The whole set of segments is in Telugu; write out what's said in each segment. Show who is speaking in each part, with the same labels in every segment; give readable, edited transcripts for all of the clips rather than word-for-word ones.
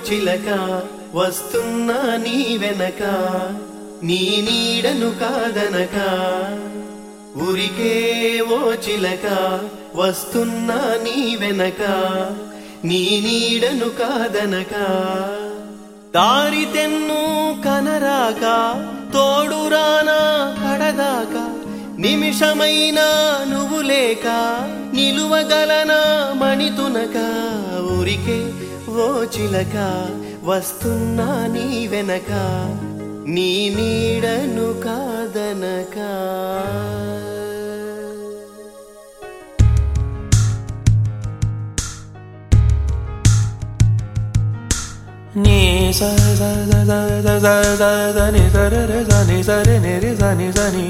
Speaker 1: చిలక వస్తున్నా నీ వెనక నీ నీడను కాదనక ఊరికే ఓ చిలక వస్తున్నా నీ వెనక నీ నీడను కాదనక దారి తెన్ను కనరాక తోడురానా కడదాకా నిమిషమైనా నువ్వు లేక నిలువగలనా మణితునక ఊరికే ఓ చిలక వస్తున్నా నీ వెనక నీ నీడను కాదనక
Speaker 2: నీ స స స స స స స ని స ర ర స ని స ర ని రి స ని స ని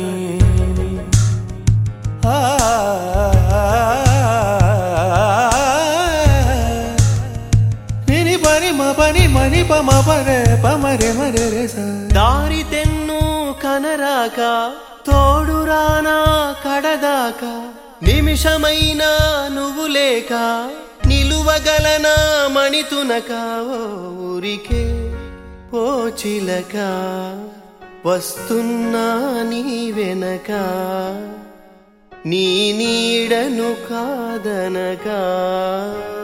Speaker 2: ని పని మ పని మని ప మ ప రే ప మ రే మ రే రే స
Speaker 1: దారి తెన్ను కనరాక తోడురానా కడదాకా నిమిషమైనా నువ్వు లేక నిలువగలనా మణితునక ఊరికే ఓ చిలక వస్తున్నా నీ వెనక నీ నీడను కాదనక